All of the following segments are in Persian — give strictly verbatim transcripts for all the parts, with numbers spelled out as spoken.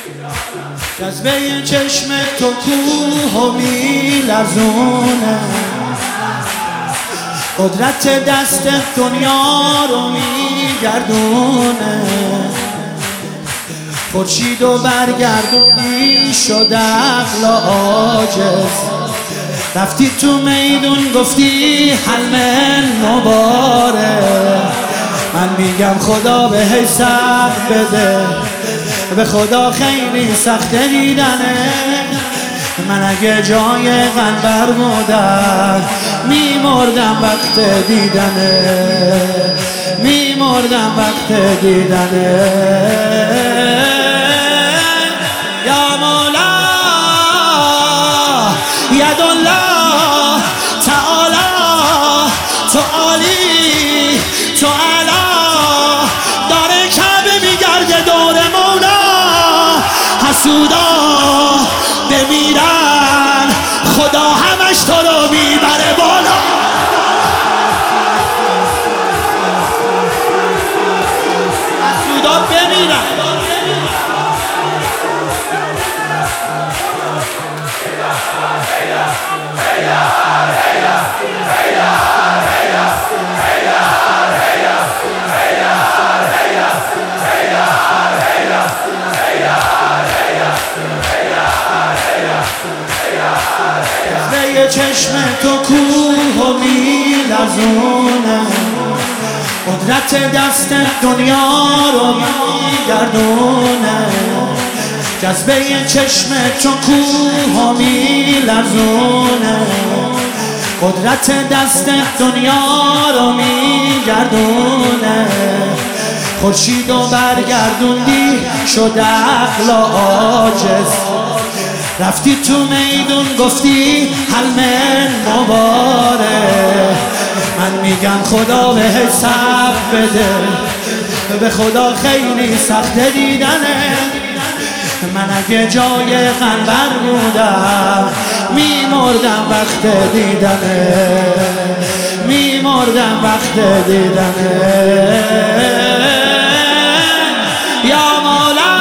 جذبه چشم تو کوه و میلرزونه، قدرت دست دنیا رو میگردونه. خورشید و برگردونی شد عقل عاجز، رفتی تو میدون گفتی حلم مباره. من میگم خدا به حساب بده، به خدا خیلی سخت دیدنه. من اگه جای قنبر بودم میمردم وقت دیدنه، میمردم وقت دیدنه. یا مولا یدالله تعالی، تو عالی تو علا، داره کعبه میگرده دور مولا. حسودا بمیرن خدا همش تو رو میبره بالا. حسودا بمیرن. به چشم تو کوه و میلرزونه، قدرت دست دنیا رو میگردونه. جذبه چشم تو کوه و میلرزونه، قدرت دست دنیا رو میگردونه. خورشید و برگردوندی شد عقل عاجز، رفتی تو میدون گفتی حلم مباره. من میگم خدا به حساب بده، به خدا خیلی سخت دیدنه. من اگه جای قنبر بودم میمردم وقت دیدنه، میمردم وقت دیدنه. یا مولا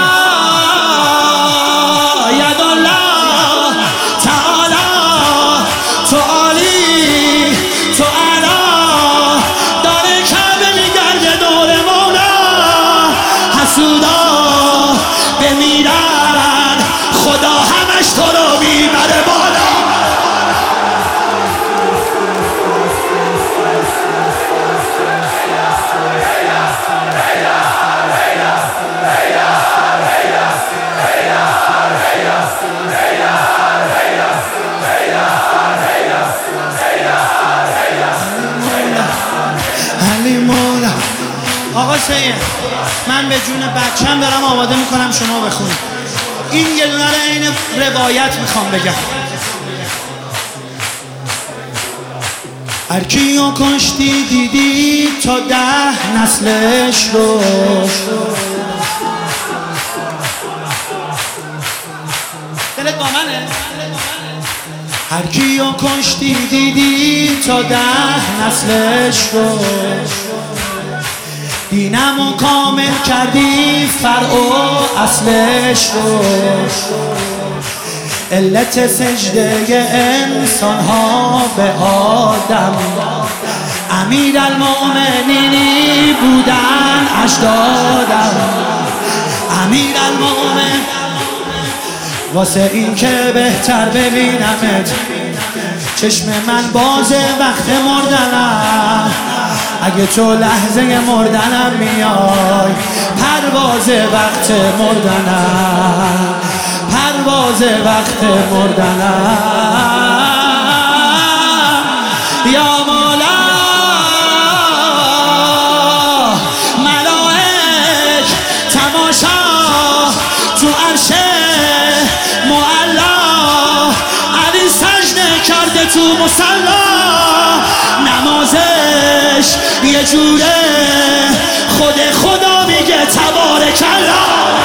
یدالله تعالی، تو عالی تو علا، داره کعبه میگرده دور مولا. حسودا بمیرن خدا همش تو رو میبره بالا. آقا سید، من به جون بچم دارم آماده میکنم شما بخونید. این یه دونه رو عین روایت میخوام بگم. هر کیو کشتی دیدی تا ده نسلش رو، دلت با منه؟ هر کیو کشتی دیدی تا ده نسلش رو، دینمو کامل کردی فرع و اصلش رو. علت سجده انسان ها به آدم، امیر المؤمنینی بودن اجدادم. امیر المؤمن واسه این که بهتر ببینمت، چشم من بازه وقت مردنم. اگه تو لحظه مردنم میای، پرواز وقت مردنم، پرواز وقت مردنم. یا مولا ملائک تماشا تو عرش معلا، علی سجده کرده تو مصلا. نمازش یه جوره خود خدا میگه تبارک الله.